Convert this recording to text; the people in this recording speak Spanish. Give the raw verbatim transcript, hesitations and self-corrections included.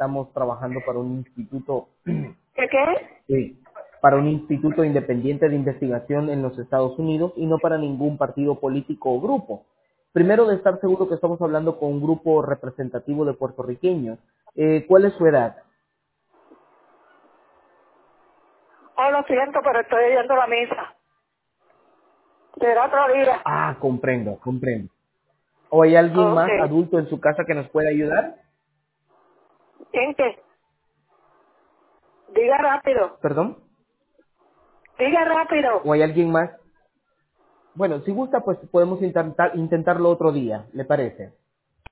estamos trabajando para un instituto, ¿Qué qué? eh, para un instituto independiente de investigación en los Estados Unidos y no para ningún partido político o grupo. Primero, de estar seguro que estamos hablando con un grupo representativo de puertorriqueños. Eh, ¿Cuál es su edad? Oh, lo siento, pero estoy yendo a la misa. Será otro día. Ah, comprendo, comprendo. ¿O hay alguien Ok. más adulto en su casa que nos pueda ayudar? ¿En qué? Diga rápido. ¿Perdón? Diga rápido. ¿O hay alguien más? Bueno, si gusta, pues podemos intentar, intentarlo otro día, ¿le parece?